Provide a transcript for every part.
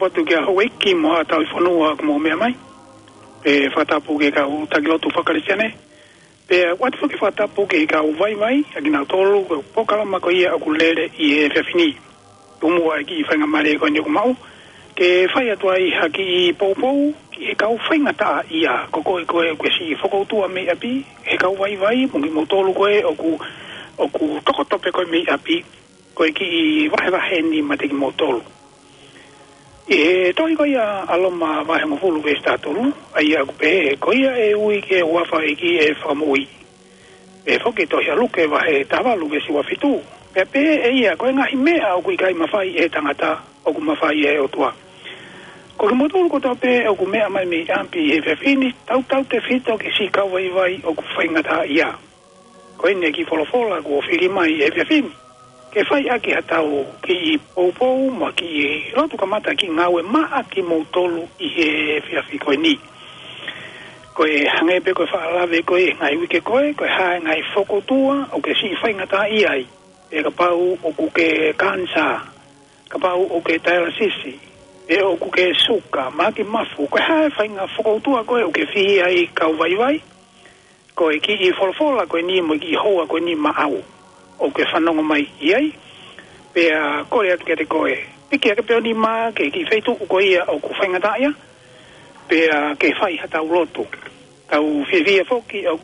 tu ke hoi ki mo tau fonua mo me mai pe fatapu ke ka u tagilotu fakalisiane pe wat fo ke fatapu ke ka u vai agina tolu ko pokala ma ko ia akulele I fefini tumu aki fanga mare ko ni mau ke fai atu ai haki popo ke ka u fanga ta ia ko si foko tu me api e ka u vai mo tolu ko oku tokotope ko me api ko ki vai ni mate ki mo tolu toi ko ia aloma vai mo fulu ke statulu ai aku pe ko ia ui ke wafa ki famui foke to ia luke vai tava luke si wafitu pe ia ko nga himea o ku kai mafai tangata o ku mafai o tua ko mo tolu ko tope o ku mea mai me ampi fini tau te fito ke si ka vai o ku faingata ia ko ne ki folofola ko fili mai fini ke fai aki hatau ki popo ma ki rotu kamata ki ngawe ma aki moutolu I fiafi koe ni koe hangepe koe whaalave koe ngai wike koe hae ngai foko tua o ke si fai ngata iai e ka pau o ku ke kansa ka pau o ke dialysis e o ku ke suka ma ki mafu koe hae fai ngā foko tua koe o ke fi ai kau vai koe ki folofola koe ni mo ki hoa koe ni ma au o ke whanonga mai iai pe kore atu ke te koe piki ake peo ni ma ke ki feitu ko ia o ku whaingata ia pe ke whai hatau lotu tau whiwhia foki o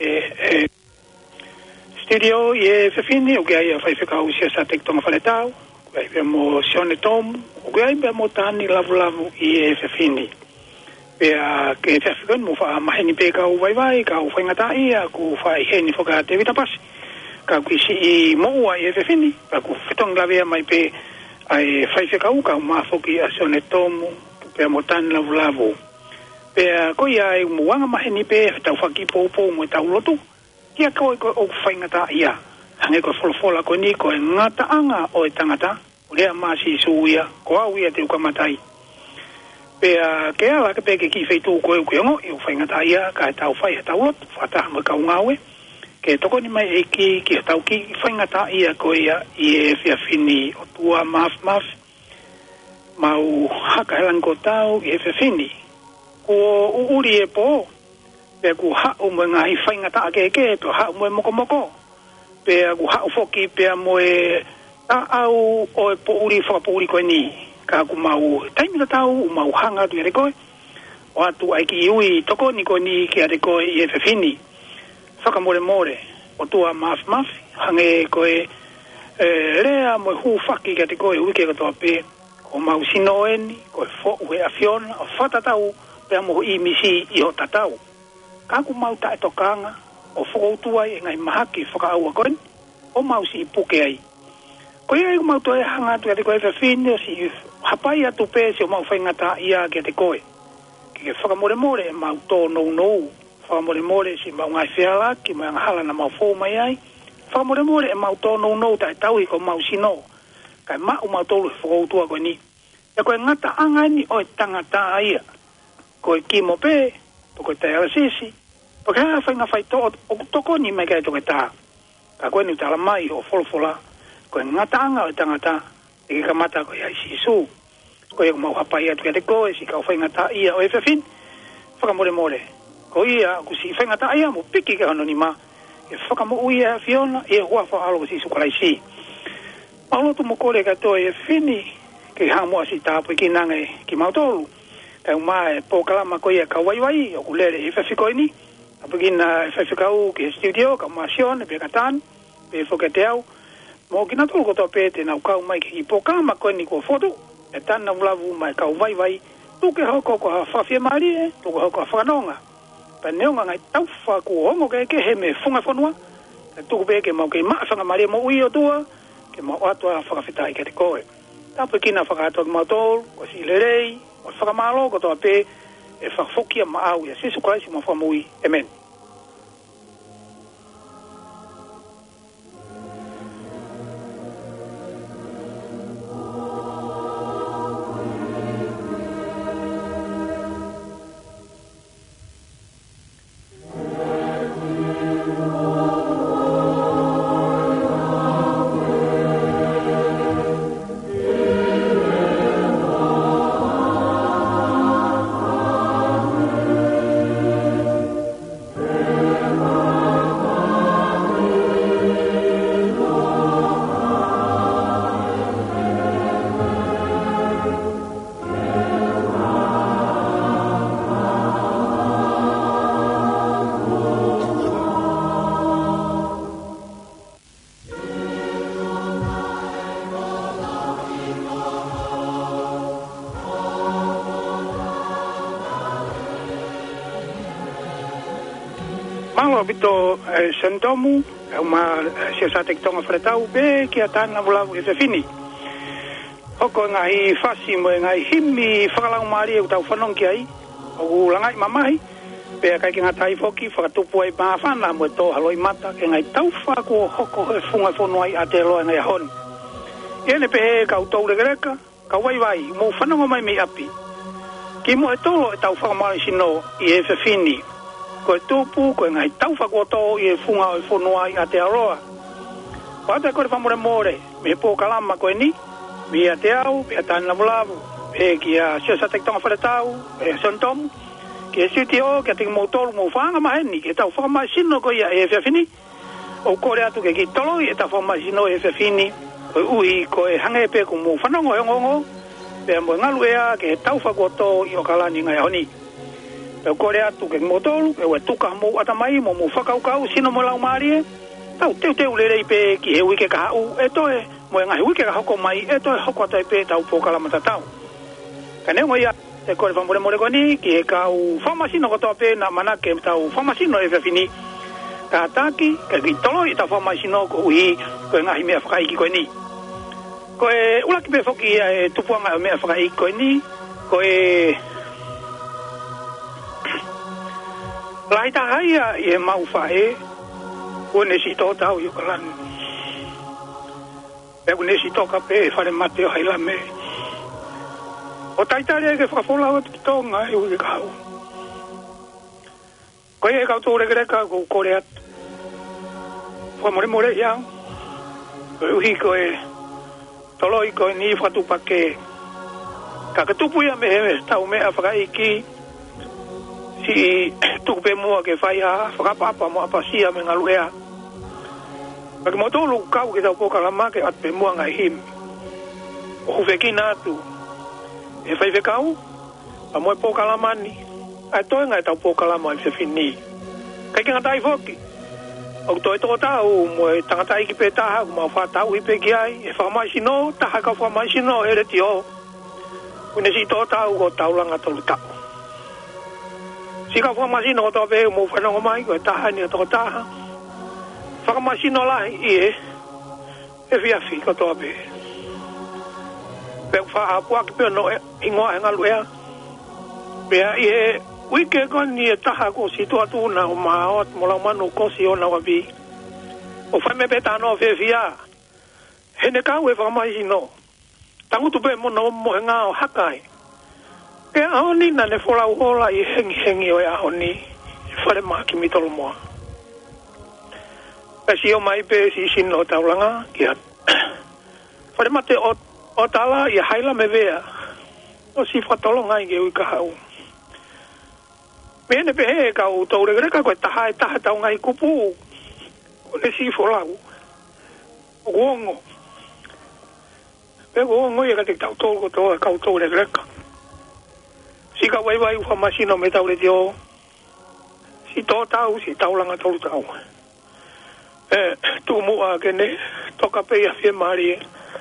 studio whiwhini o ke ai a whai whikau sia sa tektonga whanetau ko ai pe mo sione tomu o ke ai pe mo tani lavu whiwhini pe ke whiwhikon mo wha maheni pe kau vai kau whaingata ia ku whai heni whaka te vitapasi ka kuisi mo wa fini ka ku fitong lave mai pe ai fai se ka ma foki asone tomu pe motan lavu pe ko ia mo wanga mai ni pe tau faki popo mo tau lotu kia ko o fai ngata ia hange ko folfola ko ni ko ngata anga o tangata o le ma si suia ko au ia te ka matai pe ke ala ke pe ki feitu ko ngo o fai ngata ia ka tau fai tau lotu fata mo ka ngawe ke toko ni mai ki tau ki whaingata ia ko ia whiawhini o tua maf mau haka helang ko tau whiawhini ko uri po pe ku hau mo ngai whaingata ake to hau mo moko pe ku hau foki pe mo au o po uri ko ni ka ku mau taimita tau mau hanga tu ere koe o atu ai ki ui toko ni ko ni ki ere koe whiawhini more o tua maf hange koe rea mo hu faki ke te koe wike katoa pe o mau sinoeni koe fo ue afiona o whatatau pe mo I misi I o tatau kaku mau tae tokanga o foko utua I ngai mahaki whaka aua koe o mau si puke ai koe ai mau toe hanga tu ke te koe whiwhini o si hapai atu pe si o mau whaingata ia ke te koe ke whakamore mau tō nou whamore si mau ngai whiala ki mau hala na mau fō mai ai whamore mau tōnou nou tai tau I ko mau sino kai mau tōlu whakoutua koe ni e koe ngata angani o tangata ia koe ki mo pe to koe tai alasisi po ka whainga whai o toko ni mai kai to koe tā ka koe ni tala mai o folfola koe ngata anga o tangata e ke kamata koe ai sisu koe mau hapai atu te koe si ka whainga tā ia o whiwhin whakamore ko ia ku si whaingata ia mo piki ke hono ni ma e whakamo uia fiona e hua whaalo si sukalai si maulotu mo kore ka to e whini ke hamua si tāpu ki nange ki mautolu ka umae po kalama ko ia ka waiwai o kulere e whawhikoi ni apu kina e whawhikau ki studio ka masion e pe katan pe whakateu mo kina tolu koto pe te nau kau mai ki po kalama ko ni ko foto e tana ulavu mai ka waiwai tuke hoko ko hawhawhia marie tuke hoko hawhanonga pa neonga ngai tauwha ku hongo ke he me funga whanua e tuku peke mau ke maasanga maria mo ui o tua ke mau atua whakawhitai ke te koe tapu kina whakatua ki mautol ko si lerei o whakamalo ko toa pe e whakfokia maau ia sisu kwaisi mo whamui amen. Malo bito sentomu uma siasa tektonga fretau be kia tana bula e fini. Oko ngai fasi mo ngai himi whakalang mari e tau whanong ki ai. O langai mamai. Pea kai ki ngatai foki whakatupu ai mawhana mo e tō haloi mata ke ngai tau whako hoko e whunga whono ai a te loa ngai ahon. Iene pehe kau tau regereka, kau wai mo whanonga mai me api. Ki mo e tolo e tau whakamari sino i e fini. Ko e tupu, ko e ngai tau whako tō i e whunga o e whono ai a te aroa. Pata ko e whamore more, me pō kalama ko e ni. Mia te au, mia tāna mulavu, e kia siasa tektonga wharetau, e santomu, kia siuti o, kia tingi mōtolu mō whanga maheni, kia tau whakamai sino ko ia e whiawhini, o kore atu ke ki toloi, e tau whakamai sino e whiawhini, ko ui, ko e hangepe ko mō whanongo e ngongo, pia mō ngalu ea, ke tau whakoto i o kalani ngai honi. E kore atu ke mōtolu, e ue tuka mō atamai, mō whakaukau, sino mō lau maari e, tau teu lerei pe ki he wike ka hau, e toe, mo ngai wike ka hoko mai e to hoko tai pe tau pokala matatau kane ngo ia te kore famore more koni ki e kau famasino ko to pe na mana ke tau famasino e fini ka taki ke ki tolo i ta famasino ko ui ko ngai me afkai ki ko ni ko e ula ki pe foki e tupuanga me afkai ko ni ko e laita haia e mau fae ko ne si to tau yo kalan Pego nesi toka pe fare mate o haila me. O taitare ke whakafola o tonga e ui kau. Koe e kau tōre greka ko kore atu. Whamore more iau. Koe uhi koe toloi koe ni whatupa ke. Ka katupu ia me he tau mea whakaiki. Si tukupe mua ke whaiha whakapapa mua pasia me ngalu ea. Paki mo tōlu kau ki tau pokalama ke atpe mua ngai him. O huveki nātu. E whaive kau, a moe pokalama ni. A toi ngai tau pokalama i whiwhini. Kai ki ngatai whoki. O toi tō tau, moe tangatai ki pe taha, kuma whātau i pe ki ai. E whamai sino, taha ka whamai sino, e reti o. Une si tō tau, ko tau langa tolu tau. Si ka whamai sino, ko tō pe, mo whanongo mai, ko e taha ni o tō taha. Whakamasino lahi i e whiawhi katoa pe. Pea whaapua ki peo no ingoa e ngalu ea. Pea i e wike koni e taha ko si tua tūna o maot mo lau manu kosi o na wabi. O whaime pe tāno whiawhia. Hene kau e whakamasino. Tangutu pe mo e ngā o hakai. Pea aoni na ne wholau hola i hengi o e aoni. Whare maa ki mitolo moa. Si o mai pe si sino taulanga kia. Whare mate o tala i haila me vea. O si whatolonga i ke ui kahau. Mene pe he kau taure greka koe taha e taha tau ngai kupu. O ne si wholau. O guongo. Pe guongo i ka te tau tōko toa kau taure greka. Si ka waiwai uhamasino me taure te o. Si tō tau, si taulanga tolu tau. Tu mua kene toka pe ia fie mari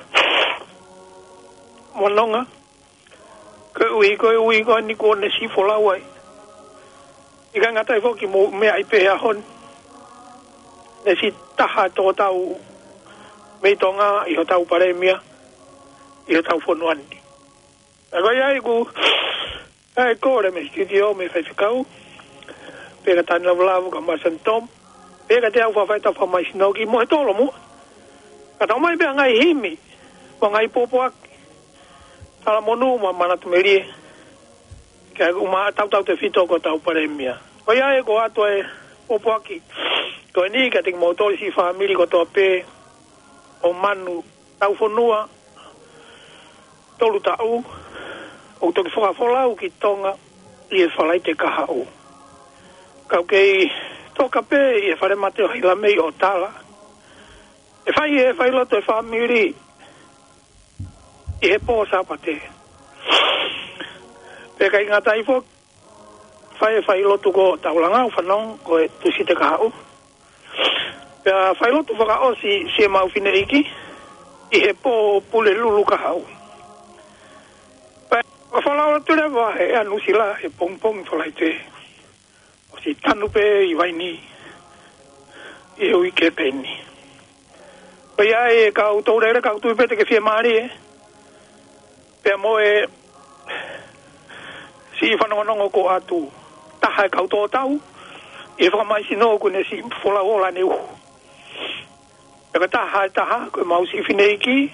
mononga ko ui ko ni ko ne si fola wai ika ngata fo ki mo me ai pe hon ne si taha to tau me tonga i ho tau pare mia i ho tau fonuan agora ia ku ai ko re me studio me fai kau pe ka tan lavu ka masantom Pega te au whawhai tau whamai sinau ki mo he tolo mo. Ka tau mai bea ngai himi. Wa ngai popo aki. Tala monu ma manatu merie. Kia uma tau te whito ko tau paremia. O ia e ko ato e popo aki. Ko e ni ka tingi mautori si whamiri ko toa pe. O manu tau whanua. Tolu tau. O toki whakawholau ki tonga. I e whalai te kaha o. Kau kei... Toka pe i e whare mate o hila mei o tala. E whai loto e whamiri. I he pō sāpate. Pe kai ngā taifo. Whai loto ko taulanga o whanong ko e tusi te kahau. Pe whai loto whaka o si e mau whine iki. I he pō pule lulu kahau. Pe whalao ture wa he anu sila he pong whalai te. Si tanu pe i waini e ui ke peni. Pea e kau tōrere kau tui pete ke fia maari e. Pea mo e si whanongonongo ko atu taha e kau tō tau. E whakamaisi no kune si whola hola ne uhu. Pea taha e taha koe mau si whineiki.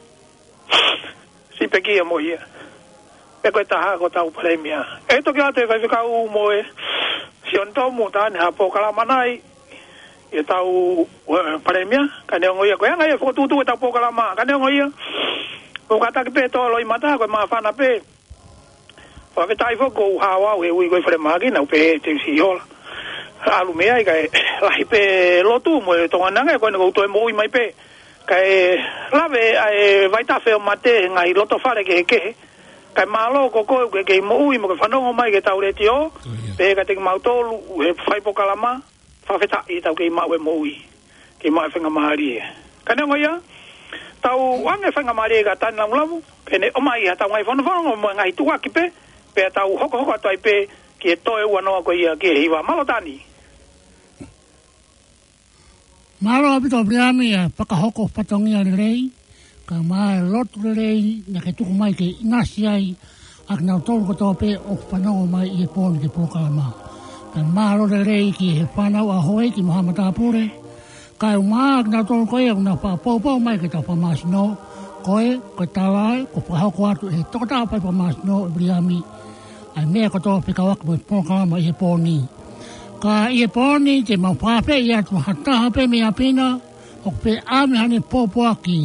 Si peki e mo ia. Pea koe taha ko tau paremia. E toki ate kai whakau mo e si on tau mo tāne ha po kalamanai. E tau paremia. Ka neo ngoia koe anga e whakotutu e tau po kalama. Ka neo ngoia. Ko kata ki pe to loi mata koe maa whana pe. Whawhetai whako hawa e ui koe whare maagi nau pe te usi hola. Alu mea i kai lahi pe lotu mo e tonga nanga e koe nako utoe mo ui mai pe. Kai lave e vaitafe o mate ngai loto whare ke kehe. Kai malo ko koe ke kei mo ui mo ke whanongo mai ke tau reti o. Pe ka teki mautolu e whaipo kalama. Whawhetai tau kei mau e mo ui. Kei mau e whenga mahari e. Ka neo ngoia. Tau wange whanga maare ka tani lamu pene o mai ha tau ngai whanawhango mo ngai tua ki pe pe tau hoko atai pe ki e toe ua noa ko ia ki hiwa malo tani malo apito priami a pakahoko patongia le rei ka mai lotu le rei na ke tuku mai ke inasi ai ak nau tolu ko tō pe o whanau mai i e pōni ke pōkalama ka malo le rei ki he whanau a hoe ki Mohamata Apure kai umak na tolu koe una pa popo mai ke ta pa masno koe ko talai ko pa ko atu e to ta pa masno briami ai me ko to pe kawak mo programa e poni ka e poni te ma pa pe ia tu hata pe me apina o pe ame hani popo aki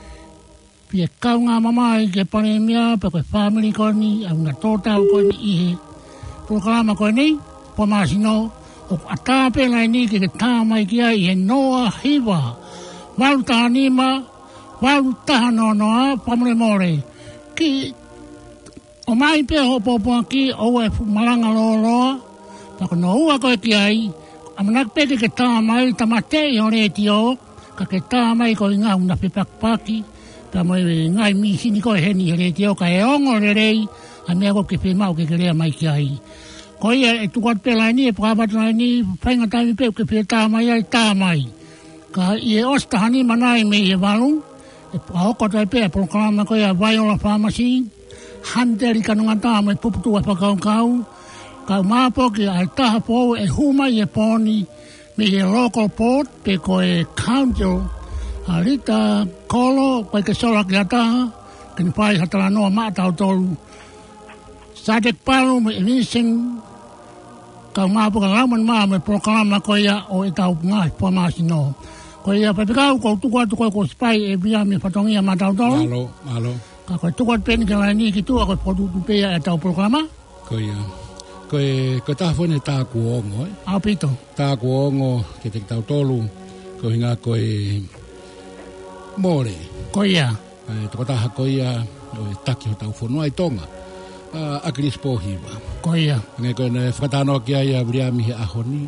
pe kaunga mama ke pandemia pe ko family ko ni una tota ko ni e programa ko ni pa masno o atape lai ni ke tā mai kia i he noa hiwa. Walu taha nima, walu taha nonoa, pamure more. Ki, o mai pe ho popoa ki, o e malanga loa, tako no ua koe ki ai, amanak peke ke tā mai, tamate i hore ti o, ka ke tā mai ko i ngā una pepakpaki, ka mo i ngai mi sini koe heni hore ti o, ka e ongo re rei, a mea ko ke whemau ke rea mai ki ai. Ko ia e tukat pe lai ni, e pakapata lai ni, whainga taimi pe ke pia tāmai ai tāmai. Ka i e ostahani manai me i e walu, e pakahoko tai pe e proklama ko ia Viola Pharmacy, hanteri kanunga tāma e puputu e pakaukau, ka māpo ki ai taha pou e huma i e poni, me i e local port, pe ko e council, a rita kolo, ko e ke sola ki a taha, kini pai hatala noa mātau tolu, Sadek palu me elising ka mapu ka laman ma me proklama ko ia o e tau ngai po masino. Ko ia pa pekau ko tuku ko spai e via me patongia matau tolu. Malo. Ka ko tuku pen ke la ni ki tu ko produtu pe e tau proklama. Ko ia. Ko ta fone ta kuongo. Apito. Ta kuongo ke te tau tolu. Ko hinga ko e more. Ko ia. To ta ko ia o taki tau fono ai tonga. A Chris Pohiva. Ko ia. Ngai ko ne whakatano ki ai a briami he ahoni.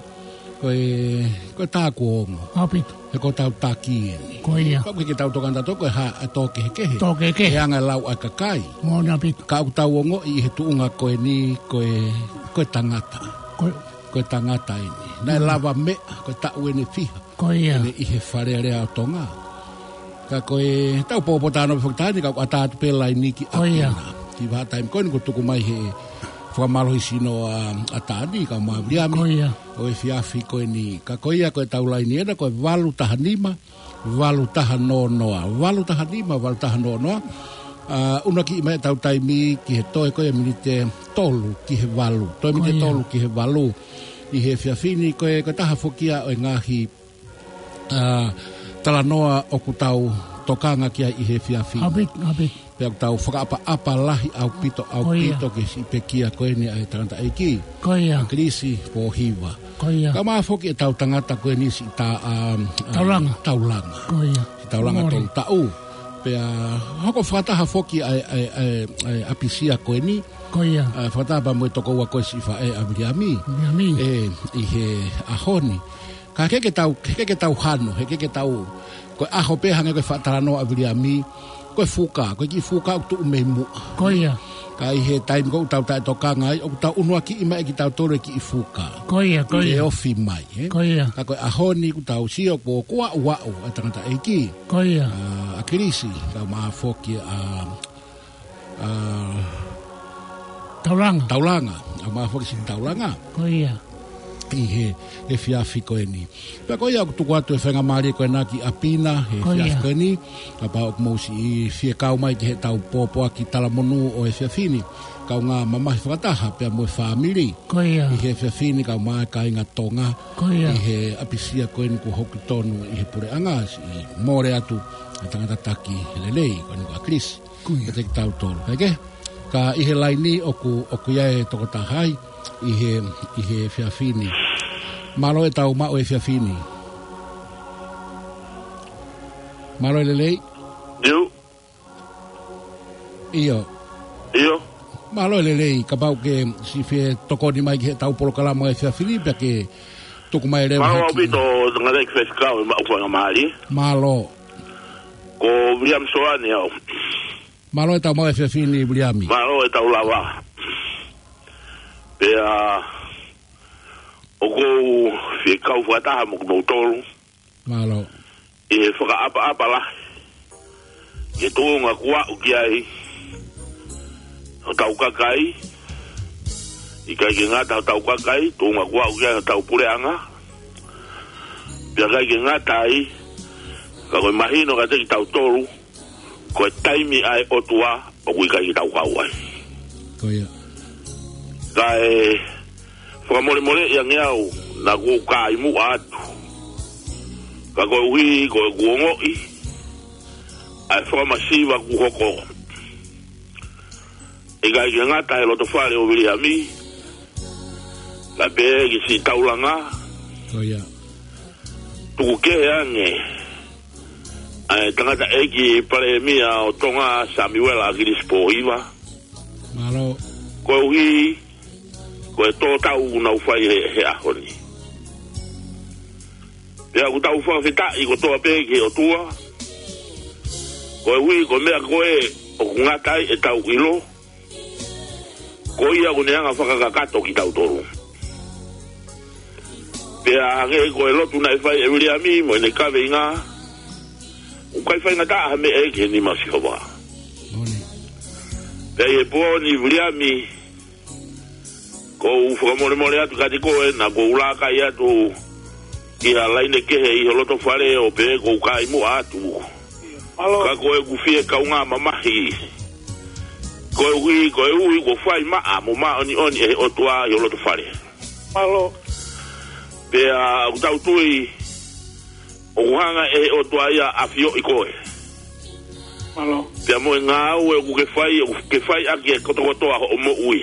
Ko tā kuongo. Apito. He ko tau taki eni. Ko ia. Ko ke tau tokanta toko e ha a toke he kehe. Toke kehe. E anga lau a kakai. Mona apito. Ka au tau ongo i he tuunga ko e ni ko e tangata. Ko e tangata eni. Nai lava mea ko e tau ene fiha. Ko ia. Ene i he whare rea o tonga. Ka ko e tau pōpotano whakatani ka a tātu pēlai niki a pēna. Ki vātai mkoini ko tuku mai he whamalohi sino a tāni ka maa briami o e fiafi koe ni ka koia koe taulai ni ena koe walu taha nima walu taha nonoa una ki mai tau taimi ki he toe koe minite tolu ki he walu toe minite tolu ki he walu i he fiafini koe taha fokia o e ngahi talanoa o kutau tokanga kia i he fiafi Abit. Pea tau whakaapa lahi au pito ke si pekia koe ni ai tangata eiki. Koia. Krisi po hiwa. Koia. Ka maa whoki e tau tangata koe ni si Taulanga. Koia. Si taulanga tolu tau. Pea hoko whataha whoki ai apisia koe ni. Koia. Whataha moe toko ua koe si wha e avriami. I he ahoni. Ka heke tau hano, heke tau koe aho pehanga koe whatarano avriami. koe fuka, koe ki fuka o tu umemu. Koia. Ka i he time ko tau tai toka ngai, o tau unua ki ima e ki tau tore ki i fuka. Koia. E ofi mai, Koia. Ka koe ahoni ku tau sio po kua uau, a tangata eiki. Koia. A kirisi, tau maa foki Taulanga, a maa foki sin taulanga. Koia. I he fiafi koe ni. Pea koe au tuku atu e whenga maari koe naki apina, he fiafi koe ni. Ka pao kumousi i fie kau mai ki he tau pōpoa ki talamonu o he fiafini. Kau ngā mamahi whakataha pea moe whamiri. Koia. I he fiafini kau maa ka inga tonga. Koia. I he apisia koe ni ku hoki tonu i he pure angas. I more atu a tangata taki lelei koe ni ku a Chris. Koia. Ka teki tau tolu. Peke? Ka i he laini o ku iae toko tahai. I he fiafini. Malo e tau mao e fiafini. Malo e lelei? Iyo. Malo e lelei, ka pau ke si fie toko ni mai ki he tau polo kalamo e fiafini, pia ke tuku mai reo haki. Malo au pito ngadek feskau e maupanga maari. Malo. Ko William Soani au. Malo e tau mao e fiafini, Williami. Malo e tau lawa. Pea o kou fie kau whataha mo kuno tolu. Malo. E whaka la. Ke tōnga kua uki ai. O tau kakai. I kai ke ngata o tau kakai. Tōnga kua uki ai o tau pureanga. Pea kai ke ngata ai. Ka koe mahino ka teki tau tolu. Koe taimi ai otua. O kui kai ke tau kau ai. Koia. Kai whakamore yang iau na ko kai mu atu ka ko hui ko ngoi ai whakamasiwa ku hoko e kai ki ngata e loto whare o Williami la pe ki si taulanga Koia. tuku ke ange ai tangata eki pare mia o tonga Samuel Agilis po iwa Malo. ko hui ko e tō tau na uwhai he ahoni. Pea ku tau whawhitai ko tō apeke o tua. Ko e hui ko mea koe o ku ngatai e tau ilo. Ko ia ku neanga whakakakato ki tau toru. Pea hange ko e lotu na e whai e Williami mo e ne kawe inga. Ukai whai ngata hame eke ni masihowa. Pea e po ni Williami ko whakamore atu kati koe na ko ulaka i atu i halaine kehe i holoto whare o pe ko kai mu atu ka koe kufie kaunga mamahi koe hui ko whai maa mo maa oni e otua i holoto whare Malo. Pea utau tui o kuhanga e otua ia afio i koe Malo. Pea moe ngā ue ku ke whai aki e kotokotoa o mo ui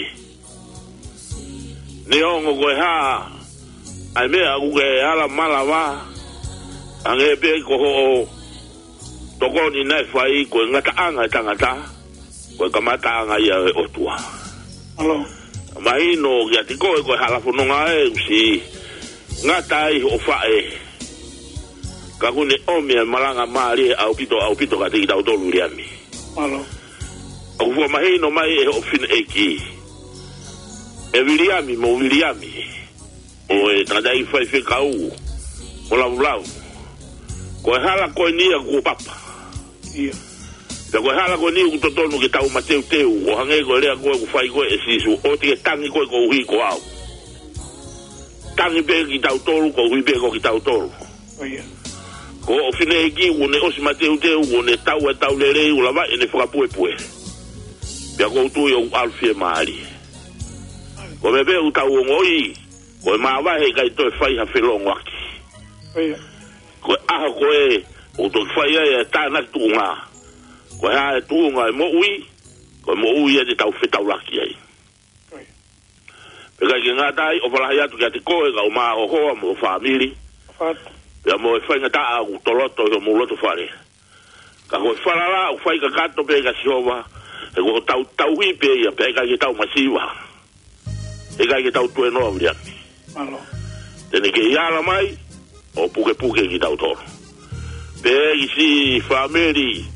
ne ongo koe ha ai mea ku ke ala malawa ange pe ko ho toko ni nai whai koe ngata anga tangata koe kamata anga ia e otua Malo. mahino ki ati koe hala whanonga e usi ngata i o whae ka kune omea malanga maari au pito ka tiki tau tolu riami Malo. au fua mahino mai e o fina eki e Williami mo Williami o e tadai fai kau o lau ko e hala koe nia ku papa Ia. Te koe hala koe nia ku totonu ki tau mateu o hange koe lea koe ku fai koe e sisu o te tangi koe ko uhi ko au tangi pe ki tau tolu ko uhi pe ko ki tau tolu Ia. ko o fine eki une osi mateu une tau e tau lerei u lava e ne whakapue pia ko utu i o alfie maari ko me be utau o ngoi ko e maawahe kai toi whai ha whelongo aki Ia. ko e aha ko e o toi whai e tāna tuunga ko e hae tuunga e mo ui ko e mo ui e te tau whetau laki ai pe kai ke ngatai o whalahi atu kia te koe ka o maa o hoa mo o whamiri Fat. pia mo e whai ngata au toloto i o mo loto whare ka ko e whalala o whai ka kato pe ka siova e ko tau hui pe ia pe kai ke tau masiwa e kai ke tau tue noa Williami Malo. tene ke iala mai o puke ki tau toro pe i si whamiri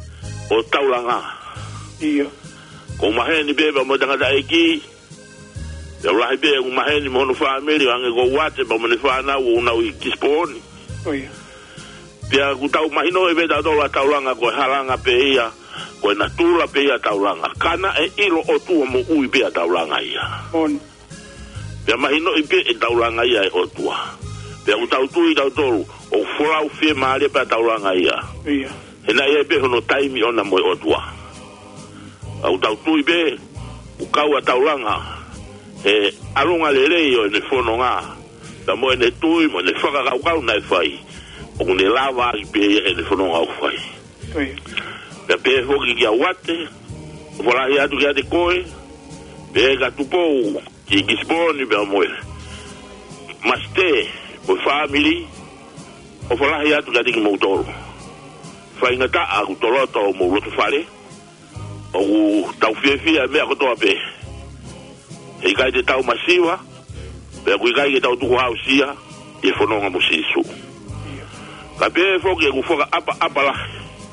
o taulanga. Ia. Ko maheni beba mo tanga taiki. Ya ulahi be ko maheni mo no family ange go wate ba mo ne fana o na i kisponi. Ia. Pia ku tau mahino e beda dola taulanga ko halanga pe ia. Ko na tula pe ia taulanga. Kana e ilo o tu mo ui pe taulanga ia. On. Pia mahino i pe e taulanga ia e o tua. Pia ku tau tui tau tolu o folau fie maale pe taulanga ia. Ia. Hena ia be hono taimi ona mo o tua. Au tau tui be u kau a taulanga e alunga lelei o ne fono ngā ta mo ne tui mo ne whakakau na e whai o ne lava i pe e ne fono ngā u whai pe pe hoki ki a wate o walahi atu ki a te koe pe e ka tupou ki kisponi pe a moe maste o family o walahi atu ki a te ki moutoro whai ngata a ku toloto o mo roto whare o tau fia mea kotoa pe e kai te tau masiwa pe kui kai ke tau tuku hausia e whanonga mo sisu ka pe foki e ku whaka apa la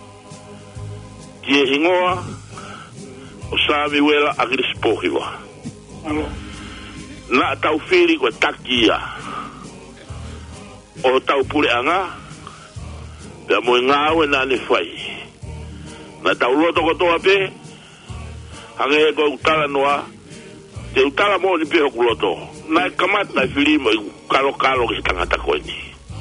ki e hingoa o sami wela a kiri sipohiwa na tau whiri ko takia o tau pure anga pe mo ngāwe na ne whai na tau loto kotoa pe hange ko utala noa te utala mo ni pe ko loto na kamat na filimo kalo ki tangata ko ni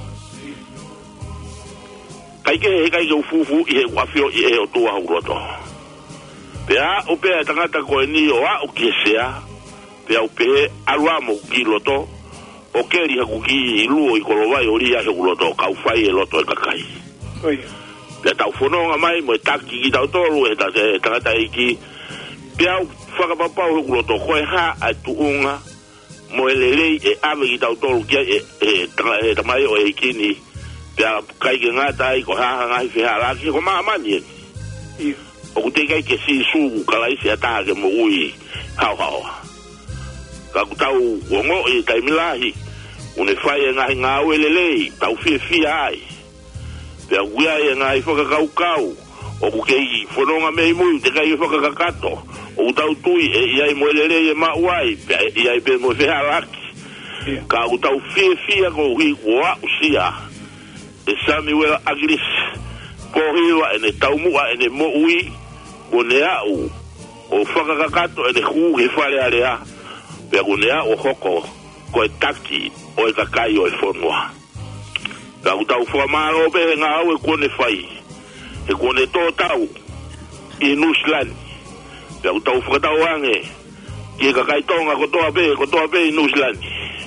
kai ke fufu i wa fio i o tua loto pe a o pe tangata ko ni o a o kesea pe o pe alwa mo ki loto o keri ha ku ki luo i kolova i ori a he loto ka fai e loto ka kai Oi. Le tau whanonga mai mo e taki ki tau tolu e ta te tangata iki piau whakapapau he kuloto koe ha a tuunga mo e lelei e ame ki tau tolu kia e tamai o e kini pia kai ke ngata i ko haha ngai whiha laki ko maa mani e o ku te kai ke si sugu kalaisi a taha ke mo ui hau ka ku tau wongo i taimilahi une whai e ngahi ngā ue lelei tau fia ai pia guia e ngai whakakau o ku kei whanonga mei mui te kai whakakakato o tau tui e iai moelele e mauai pia iai pe mo whiha laki ka ku tau fia ko hui kua usia e sami wela agiris ko hiwa e ne tau mua e ne mo ui ko ne au o whakakakato e ne hu he whare area pia ko ne au hoko ko e taki o e kakai o e whanua ka ku tau whamaro pe ngā au e kone whai e kone tō tau i Nuslan ka ku tau whakatau ange ki e kakai tonga kotoa pe i Nuslan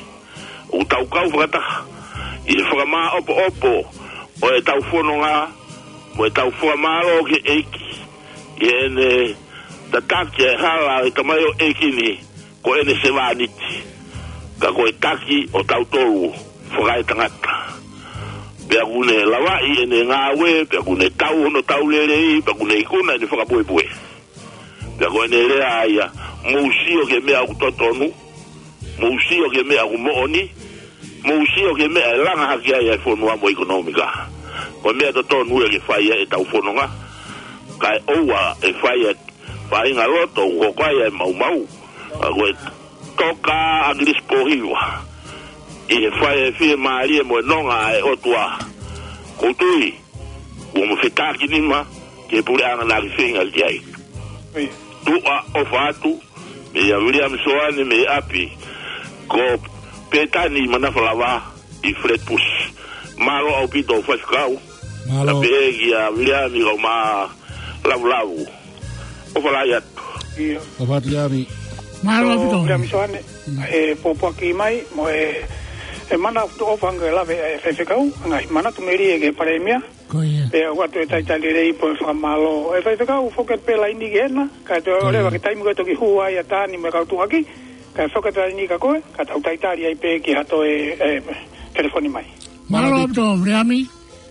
o tau kau whakata i e whakamā opo o e tau whanonga mo e tau whamaro ke eiki i e ne tataki e hala e tamai o eiki ni ko e ne sewaniti ka ko e taki o tau tolu whakai tangata pia kune lawai ene ngawe pia kune tau hono tau lelei pia kune ikuna ene whakapuepue pia kune rea aia mousio ke mea kutotonu mousio ke mea kumooni mousio ke mea langa haki aia e whonua mo ekonomika ko mea totonu e ke whaia e tau whononga kai oua e whaia whainga loto ukokaia e mau ko e toka agris pohiwa e whae e whie maarie mo e nonga e otua koutui ua mo whetaki nima ke pure anga nari whenga ki ai tua o whatu me ia William Soane me api ko petani manawhalawa i Fred Push malo au pito o whaifkau na peegi a William i ma lavu o whalai atu o whatu iami malo au pito William Soane e popoaki mai mo e mana tu ofanga lave e fefekau ngai mana tu meri e ke paremia e watu e taitali rei po famalo e fefekau foket pe laini gena ka te ore wa ke taimu to ki hua ya tani me ka tu aki ka foket laini ka ko ka tau taitali ai pe ki hato e telefoni mai malo to riami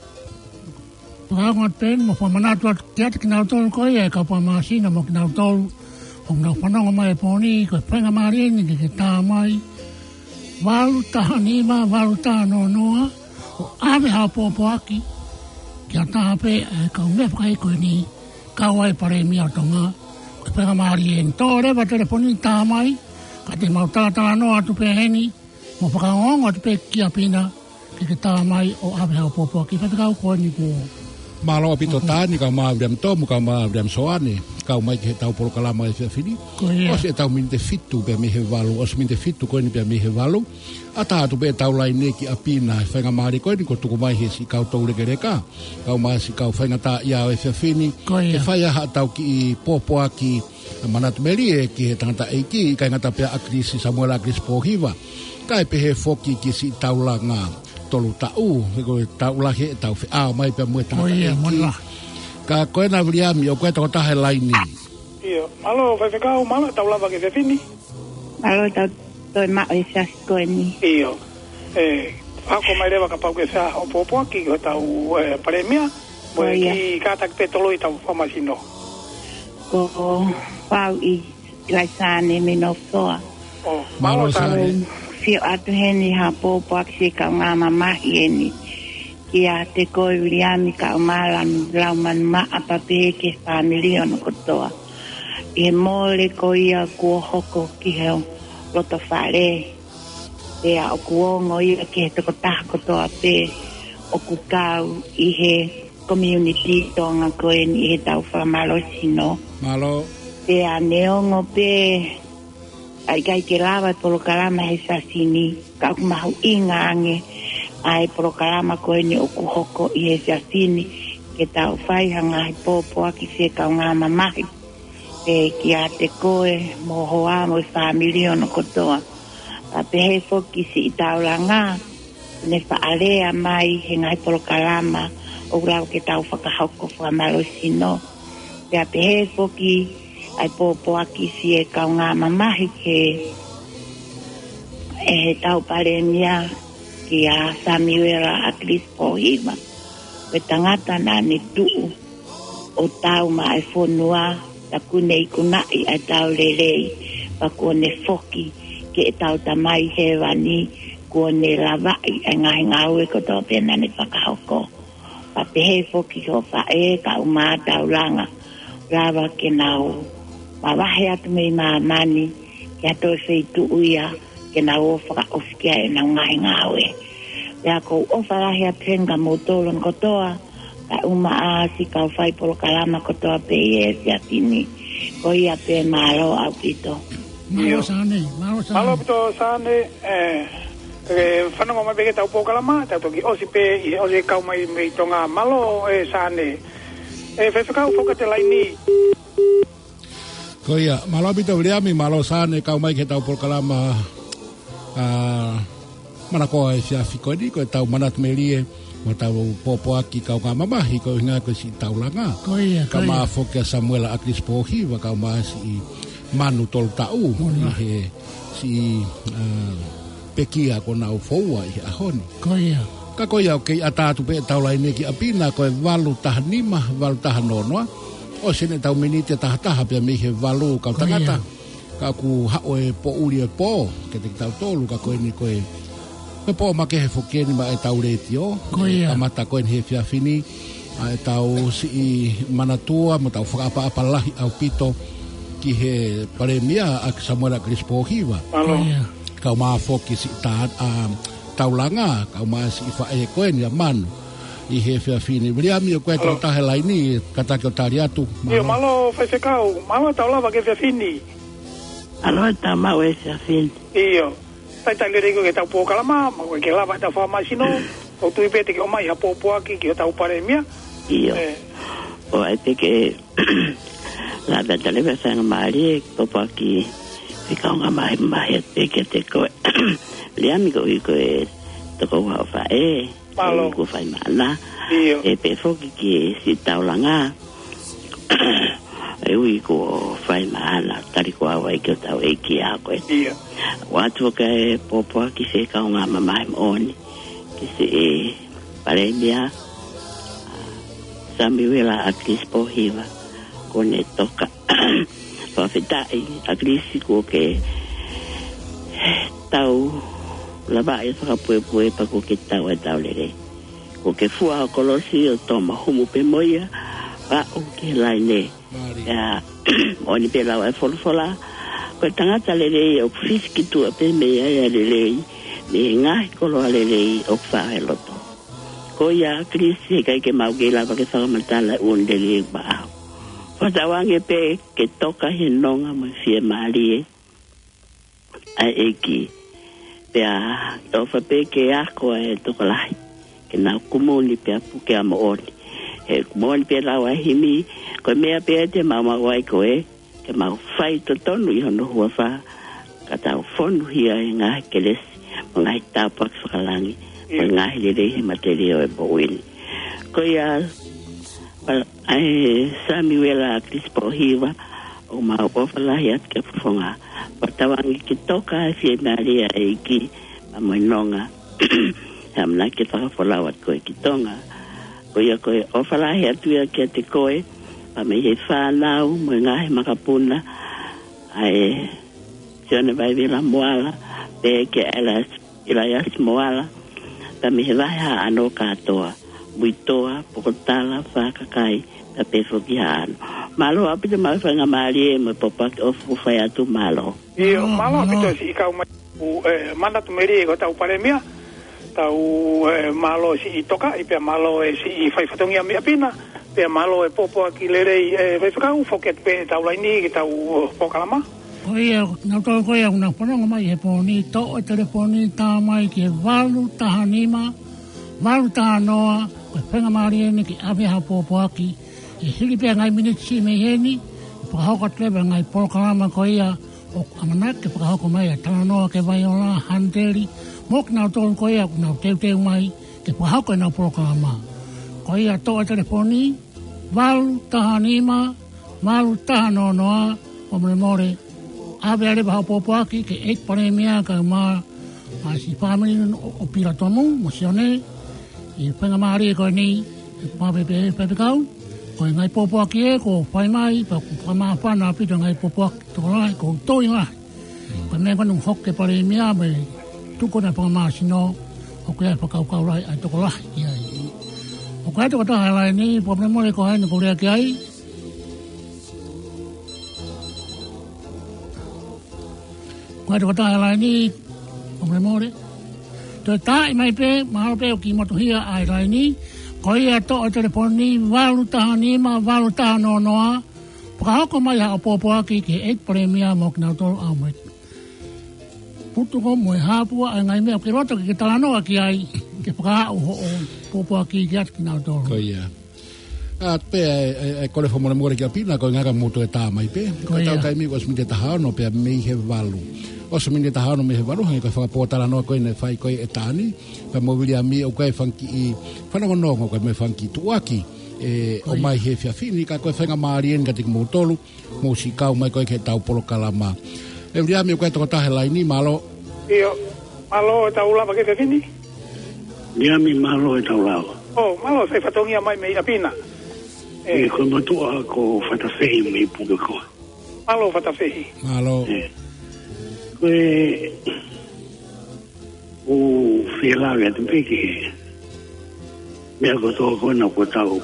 Pangat pen mo famana tu ke te kinau tol ko e ka pa masina mo kinau tol o na fananga mai poni ko prenga mari ni ke ta mai walu taha nima, walu taha noa, o ame hao popo aki, kia taha pe, ka unge whakai koe ni, kawai pare mi atonga ko pega mari en tore ba telefoni tamai ka te mau tala no atu pe heni mo paka ngongo atu pe kia pina ki tamai o ave ha popo ki fa ko ni ko malo pito tani ka ma dem tomu ka ma dem soane ka mai ke tau por kala mai fini o se tau min te fitu pe me he valu o se min te fitu ko ni pe me he valu ata tu pe tau lai neki apina fa nga mari ko ni ko tu mai he si ka to le gereka ka ma si ka fa nga ta ya e fini ke fa ya tau ki popo aki manat meri ki tanta e ki ka nga ta pe akrisi Samuel Agris Pohiva ka pe he foki ki si tau la nga tolu tau ko tau la he tau a mai pe mo ta ka ko na vriami o ko ta ta laini io malo fa ka malo tau la va ke fini malo ta to ma o sa ko ni io ako mai leva ka pa ke sa o popo ki ko tau premia mo ki ka ta pe tolu tau fama sino ko pau I la sane me no so malo sa fio atu heni ha popo aki ka ngama mahi eni ki a te koe wiriami ka umalan lauman ma apape ke familia no kotoa e mole ko ia kua hoko ki heo loto whare e a o kuongo ia ki he toko taha kotoa pe o kukau I he community tonga koe ni he tau whamalo sino malo e a neongo pe ai kai ke lava polo kalama he sasini ka mahu inga ange ai polo kalama koe ni oku hoko I he sasini ke tau whai hanga he popo aki se ka ngā mamahi e ki a te koe mo hoa mo familio no kotoa a pe he foki si I tau langa ne whaarea mai he ngai polo kalama o grau ke tau whakahoko whamalo sino pe a pe he foki ai popo aki si e ka ngā mamahi ke e he tau pare mia ki a Samuela Agris Pohiva pe tangata na ni tuu o tau ma e whonua ta kune I kunai ai tau lelei pa kone foki ke e tau tamai he wani kone lawai ai ngai ngaue ko tō pena ni whakahoko pa pe he foki ho whae ka uma tau langa rawa ke nau ma wahe atu mei maa mani ki ato e wheitu uia ke na o whaka ofkia e na ngai ngawe. Pea kou o whalahe a tenga mo tōlon kotoa ka uma a si kau whai polo kalama kotoa pe I e si atini ko ia pe malo au pito. Malo sane. Malo pito sane whanongo mai peke tau polo kalama tau toki osi pe I osi kau mai mei tonga malo sane whewhakau whokate laini ko ia malo pito vriami malo sane kau mai ke tau polo kalama mana ko e sia fikoni ko tau manat melie mo tau popo aki kau ka mamahi ko nga ko si tau langa ko ia ka ma fokia Samuel Agris Pohiva ka ma si manu tol tau he si pekia ko na foua I ahoni ko ia ka ko ia ke atatu pe tau lai neki apina ko valu tahnima valu tahanonoa o sene tau minite tahataha pe me he valu ka tangata ka ku hao e po uri e po ke te tau tolu ka koe ni koe me po ma ke he fokeni ma e tau retio ka mata koe ni he fiafini a e tau si manatua mo tau whakapa lahi au pito ki he paremia a Samuel Agris Pohiva ka ma foki si tau langa ka ma si whae koe ni a manu I he fiafini vriami o koe tau tahe laini kata kio tariatu malo whaisekau malo tau lava ke fiafini Aloha ta mau e se afin. Iyo. Tai lere ke tau po kalama, ma ke lava ta fa masino, o tu ipete ke o mai ha popo aki ki tau pare mia. Iyo. O ai te ke la beta le vesa nga mari popo aki fika nga mai te ke te ko. Le amigo ko e to ko wa fa Malo. Ko fa mana. Iyo. E pe foki ki si tau langa. E ui ko whai maana, tari ko awa I ki o tau e ki a koe. Ia. Watu ka e popo ki se ka o ngā mamai maoni, ki se e paremia Samuela Agris Pohiva, ko ne toka. Whawhetai Agris ko ke tau lava e whakapue pa ko ke tau e tau lere. Ko ke fua o kolosi o toma humu pe moia, pa o ke lai ne ya o ni pe la fo ko tangata le o fiski tu pe me ya le nga ko lo le o fa loto ko ya krisi kai ke mau ke la pa ke sa matala un de le ba fa tawange pe ke toka hinonga mo fie mali ai eki pe a o fa pe ke a ko e to lai ke na kumoni pe pu ke amo oni e kumoni pe la wa himi ko me pe te mama wai ko e ke mau fai to tonu i hono hua wha ka tau whonu hia e ngā keles mo ngai tāpak whakalangi mo ngā hele rehe materio e bowini ko ia ai Samuela Crispo hiwa o mau pofalahi at ke whonga patawangi ki toka e fie maria e ki a moinonga hamna ki whakawhalawat koe ki tonga ko ia koe ofalahi atu ia ki te koe pa me he whanau mo ngahe makapuna ai tione vai vila moala pe ke ilas moala pa me he vaha ano katoa muitoa pokotala whakakai pa pefo ki haano malo apita mawhanga maari e mo popak ofu whai atu malo malo apita si ikau mana tu meri e ko tau paremia tau malo si itoka ipea malo si whai whatongia mi apina pe malo e popo aki lerei vai whakau foket pe tau laini ki tau pokalama koia na to koia una pononga mai he poni to o telefoni ta mai ki valu tahanima valu tahanoa ko penga mari ni ki ave ha popo aki e hili pe ngai minitsi me heni pa hoko tlebe ngai pokalama koia o amanak ke pa hoko mai tahanoa ke vai ola handeli mok na to koia na te mai ke pa hoko na pokalama koia to o telefoni valu tahanima valu tahanoa o more ave ale ba popo aki ke ek paremia ka ma si family o piratomu mosione e penga mari ko ni pa bebe kau ko ngai popo aki e ko pai mai pa ma pa na pi ngai popo to lai ko to ina ko me ko nu hokke paremia be tu ko na pa ma sino o ko pa kau lai a to lai ia o ko to ta lai ni problema le ko ai no ko le ki ai Kuai to ta lai ni o memore to tai mai pe ma pe o ki mo to hia ai lai ni ko ia to o telefoni valu ta ni ma valu ta no no pa ko mai ha po aki ke ek premia mo na to a mo putu ko mo ha pu ai ngai me ke roto ke ta no aki ai ke pa o po aki ke na to ko ia pe e kole fo mo ki apina ko ngaga moto e ta mai pe ko ta kai mi was mi te ha no pe me he valu o se mini tahano me he waru hangi koe whakapōtara noa koe ne whai koe e tāni ka mowili a mi o koe whanki i whanongonongo koe me whanki tuaki o mai he whiawhini ka koe whenga maari en ka tiki mō tolu mō si kau mai koe ke tau polo kalama e uri a mi o koe toko tahe laini malo iyo malo e tau lava ke whiawhini Ria mi malo e tau lava malo se whatongia mai me i apina e koe matua ko whatawhehi me i puke koa malo whatawhehi malo koe o whialawe atu peke mea ko tō kona ko tau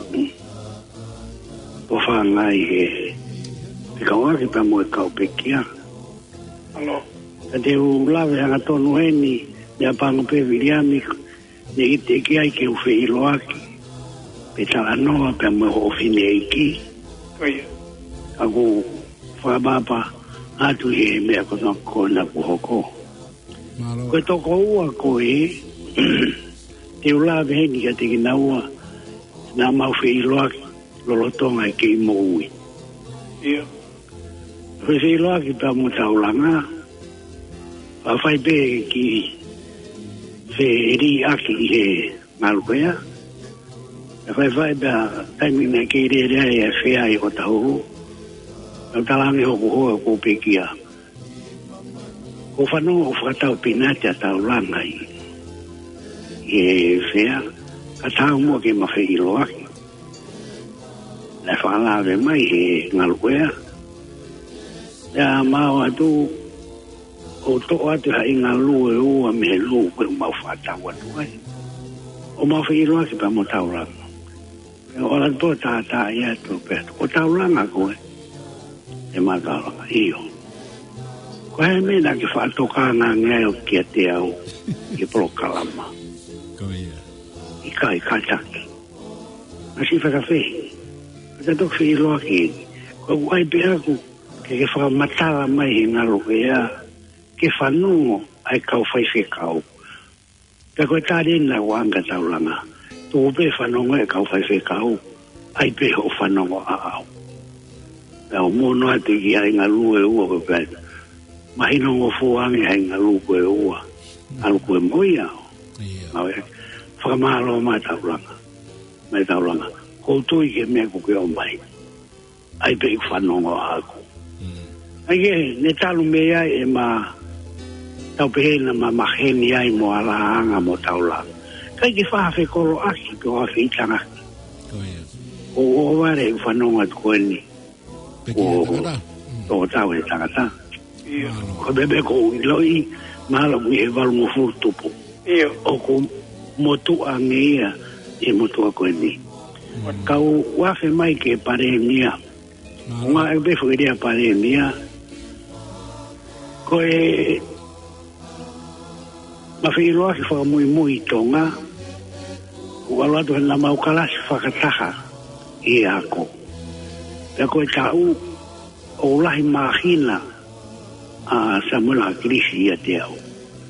o whangai he te kawaki pa mo e kau pekia alo ka te u lawe hanga tonu heni mea pango pe viliami ne i te ki ai ke u whiiloaki pe tala noa pe mo o whine eiki koia ako whamapa atu he mea kono kona puhoko. Koe toko ua koe, te ula vehengi ka te kina ua, nā mauwhi iloaki, lolotonga e kei moui. Ia. Koe se iloaki pa mo taulanga, pa whai pe ki se eri aki he malukwea, whai pa taimina kei rea e whea i o tauru, o talangi hoko hoa ko pekia. Ko whanonga o whakatau pinati a tau langai. E whea, ka tau mua ke mawhi iloaki. Le whalawe mai he ngalukwea. Ea mao atu, o to atu ha inga lu e ua me he lu koe mau whatau atu ai. O mawhi iloaki pa mo tau langa. Ora to ta ia to pe. Ko taulanga ko e matalanga io. Ko he mena ki whaatokanga ngai o kia te au ki prokalama. Ko ia. I kai kataki. Asi whakawhi. Ka tok whi loa ki. Ko wai pe aku ke whakamatala mai he ngaro ke ia. Ke whanungo ai kau whaiwhi kau. Ka koe tārina wanga taulanga. Tu pe whanongo e kau whaiwhi kau. Ai pe ho whanongo a au. Ka o mono ate ki ai ngalu e ua ko kai. Mahinongo fuangi ai ngalu ko e ua. Ngalu ko e moi au. Ia. Whakamahalo mai taulanga. Mai taulanga. Koutou ke mea ko ke o mai. Ai pe whanongo a aku. Ai ke ne talu mea e ma tau pehena ma maheni ai mo alaanga mo taulanga. Kai ke whaafe koro aki ko hafe itanga. O ware whanonga tukoeni. O tau e tangata. Ko bebe ko iloi mahala mui he walu mo futupu. O ko motua ngeia e motua koeni. Kau wafe mai ke paremia. Nga e befo idea paremia. Ko e mawhiroa ki whakamui tonga. Ua latu hena maukalasi whakataha i ako. Pea koe tau o lahi mahina a Samuela Krisi ia te au.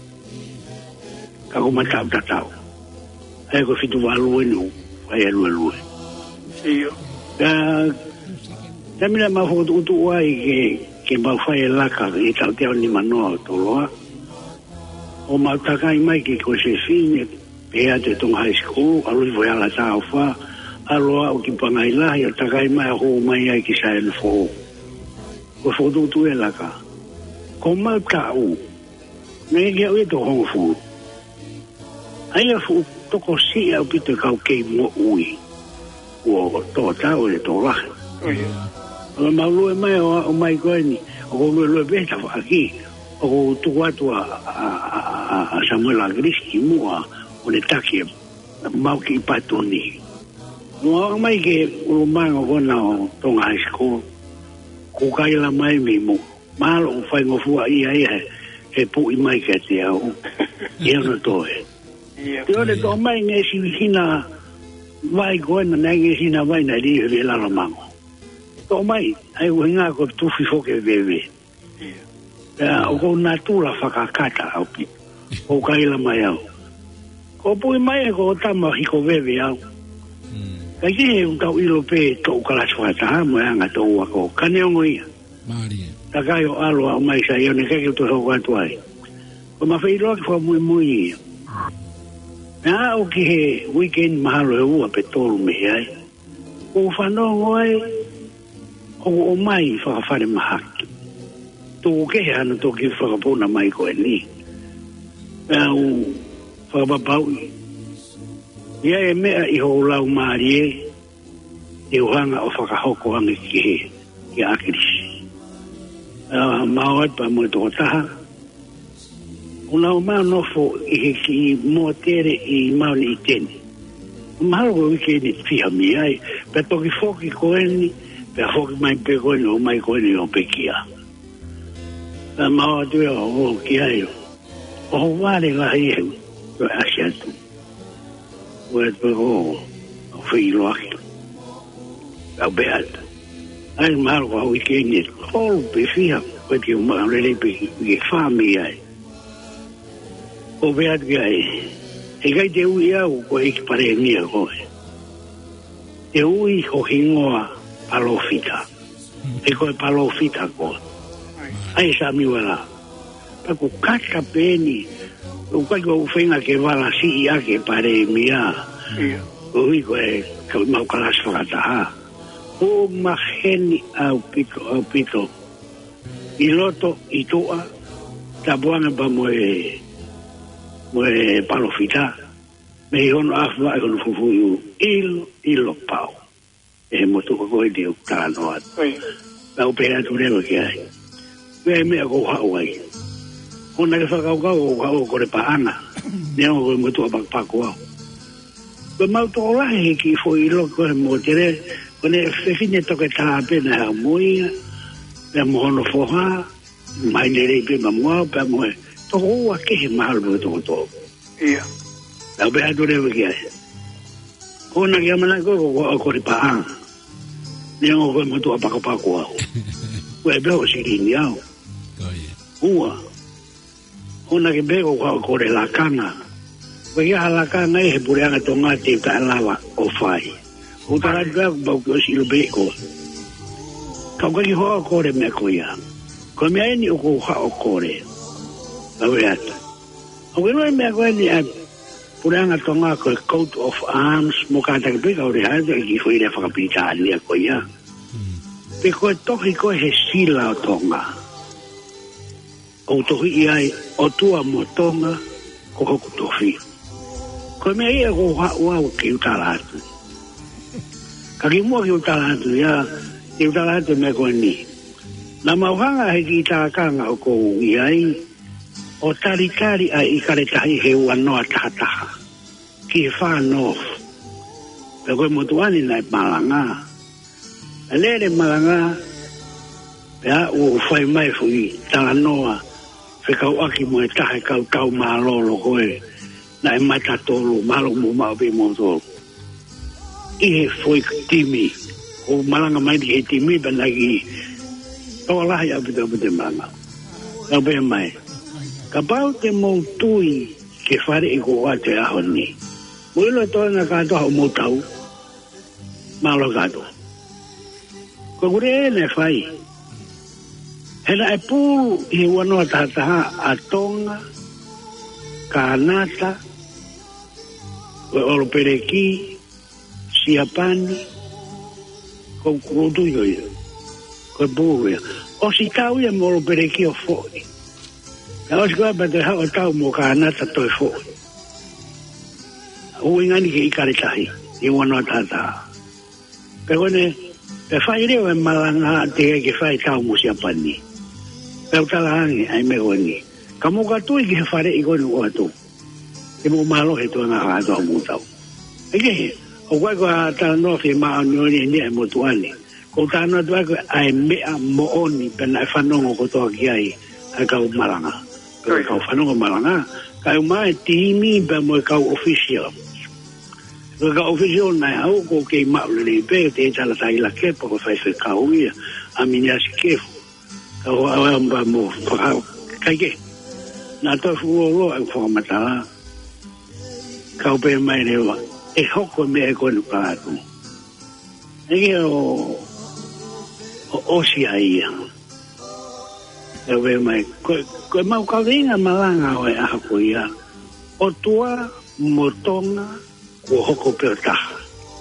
Kako matau tatau. Ai ko fitu walue nu, ai alue. Iyo. Tamina mahotu utu uai ke mawhai laka i tau te au ni manoa o toloa. O mautakai mai ki ko se fine pea te tong high school, alui voi ala tau wha, aloa o ki pangai lahi o takai mai a hou mai ai ki saen fo. Ko fotu utu e laka. Ko mau tau, ngai kia ue to hongo fu. Ai a fu toko si au pito kau kei mo ui. Ua to tau e to lahi. O maulue mai o mai koe ni, o ko lue beta fa aki, o ko tuku a Samuela Krisi mua o le taki mau ki patoni. Mua mai ke ulumanga kona o tonga high school, kukaila mai mimu. Malo o whai ngofua ia he pui mai ke te au. Ia no toe. Te ore tō mai nge si hina vai koena na nge hina vai na rihe ve lala mango. Tō mai, ai uhinga ko tufi foke bebe. O ko natula whakakata au pi. O kaila mai au. Ko pui mai ko tama hiko bebe au. Ka ki he unkau ilo pe tō ukalasi whataha mo anga tō wako. Kane ongo ia. Maria. Takai o aloa o mai sa ione keke to ho kwatu ai. Ko mawhairoa ki wha mui. Nā o ki he weekend mahalo e ua pe tolu me ai. Ko whanongo ai, o mai whakawhare mahaki. Tō ke he hana tō ki whakapona mai koe ni. Pea o whakapapau i. Ia e mea i ho lau maari e uhanga o whakahoko ange ki he, ki akirisi. Mao pa mo to taha una o ma no fo i ki mo tere i mau ni teni ma lo ke ni fia mi ai pe to ki fo ki koeni pe fo ki mai pe koeni o mai koeni o pe kia ma o tu o ki ai o vale la ie to asiatu o o fi lo aki a beat ai mal ko weekend all be fia porque uma rele pe família o beat gai e gai te ui au ko e ki pare nia ko te ui ho hingoa palofita e ko e palofita ko ai sa mi wala pa ko kaka peni o kai ko fenga ke vala si ia ke pare mia ui ko e ka mau kalas fata o maheni au pito i loto i toa tabuanga pa moe palofita me i hono afwa e hono fufuyu ilo pau e motu ko e diu taranoa la upea tu rewa ki ai mea ko hau ai hona ke whakaukau o hau kore paanga ne o koe motu a pakpako au Ko mau to la he ki fo I lo ko mo tere ko ne fine to ke ta pe na moi pe mo no fo ha mai ne re pe mo pe mo to wa ke mal bo to Ia. la be ado re ke ko na ya mana ko ri pa ni ngo ko mo to pa ko ko e be o si ni ao Una que veo con la cana. Voy a la cana y se pone a tomar tinta en lava o fai. Otra vez veo que si lo veo. Como que yo corre me coya. Como hay ni o corre. La verdad. Aunque no me acuerdo ni pone a tomar con el coat of arms. Mocata que pega ahora y fue ir a fabricar ni a coya. Pero el tóxico es sila o tonga. O tohi ai o tua motonga ko hoku tohi. Ko me ia ko wa ki utalatu. Ka ki mo ki utalatu ya ki utalatu me ko ni. Na mauhanga he ki tākanga o ko iai o tarikari ai ikare tahi he ua noa tahataha. Ki he whānof. Pe koe motuani nai malanga. Alere malanga pe a o whai mai fui tala noa. Whekau aki mo e tahe kau mālolo koe na e matatolo malo mo maupi mo tolo. I he foi timi o malanga mai di he timi pa nagi toa lahi apita malanga. Kau pe mai. Ka pau te mo tui ke whare I ko ate aho ni. Muilo toa na katoa o mo tau malo kato. Ko kure ne whai. Hela e pū I wanoa tātaha a Tonga, Kānata, Olo Pereki, Siapani, ko kurotu i ko pū ia. O si tau ia mo Olo Pereki o fōi. Na osi koe pa te hao tau mo Kānata toi fōi. Ui ngani ke ikaritahi, I wanoa tātaha. Pe kone, pe whai reo e malanga te ke whai tau mo Siapani. Pau talahangi ai me oni. Kamu katu I ke whare I koni o atu. E mo malo he toa ngā ato au mutau. Eke, o koe koe tala nofi maa nioni ni e motuani. Ko tāna tua koe ai mea mo oni pena e whanongo ko toa ki ai ai kau malanga. Koe kau whanongo malanga. Kau mai timi pe mo kau official. Koe kau official nai au ko kei maulele pe te tala tai la kepa ko whai kau ia. A miniasi kefu. Kau awamba mo whakau kaike. Nā toi fuolo au whakamata. Kau pe mai rewa. E hoko me e koe nuka atu. Ege o osi a ia. Kau pe mai. Koe mau kau inga malanga o e aha ko ia. O tua motonga ko hoko pe o taha.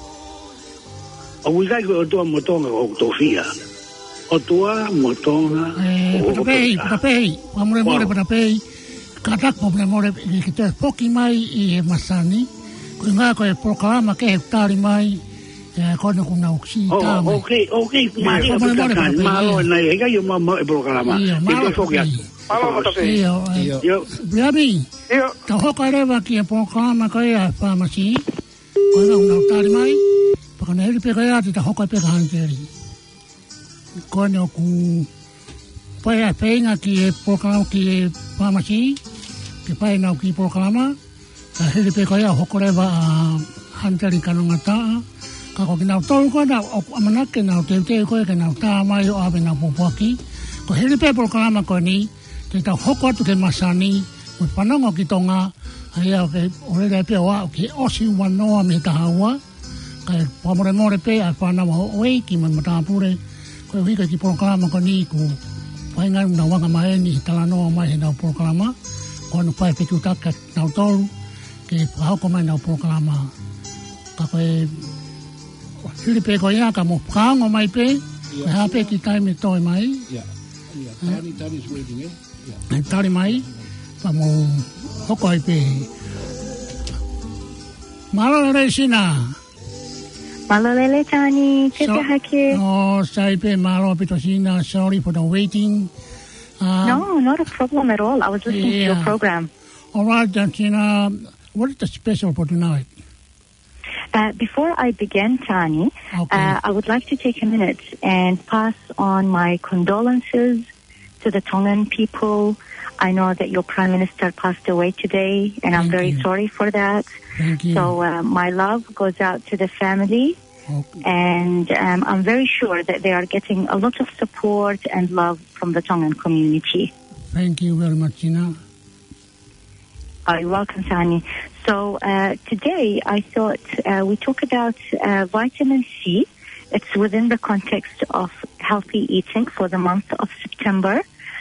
O wikai koe o tua motonga ko hoko tofia. O tua motonga patapei amore patapei katak more ki te poki mai I masani ko nga ko e programa ke tari mai ko no kuna oksi ta okay mai malo na e ga yo mama e programa e poki Malo patapei. Yo Biabi ta hokareva ki e programa ko e pharmacy ko no tari mai pa na pe ga ta hoka pe hanteri Kono ku pai a peinga ki e programa ki e pharmacy ke pai na ki programa a hele pe ko ia hokoreva a hantari kanonga ta ka ko kina tau ko na amana ke na te ko ke na ta mai o ave na popoki ko hele pe programa ko ni te ta hoko tu ke masani mo panongo ki tonga ai ke ore pe wa ki osi wanoa me ta hawa ka pamore pe a pana mo oi ki mata pure ko hika ki programa ko ni ku painga na wanga mai ni talano mai na programa ko no pai pe tuta ka na tolu ke pa ko mai na programa ka ko Filipe ko ya ka mo kango mai pe ha pe ki time to mai Tani is waiting tari mai pa mo hoko ai pe malo resina Malolele Tani, Chitahake. Oh, Saipe Malo Pitosina, sorry for the waiting. No, not a problem at all. I was listening to your program. All right, Tina, what is the special for tonight? Before I begin, Tani, I would like to take a minute and pass on my condolences to the Tongan people. I know that your Prime Minister passed away today, and I'm very sorry for that. Thank you. So my love goes out to the family, and I'm very sure that they are getting a lot of support and love from the Tongan community. Thank you very much, Gina. You're welcome, Tani. So today I thought we talk about vitamin C. It's within the context of healthy eating for the month of September.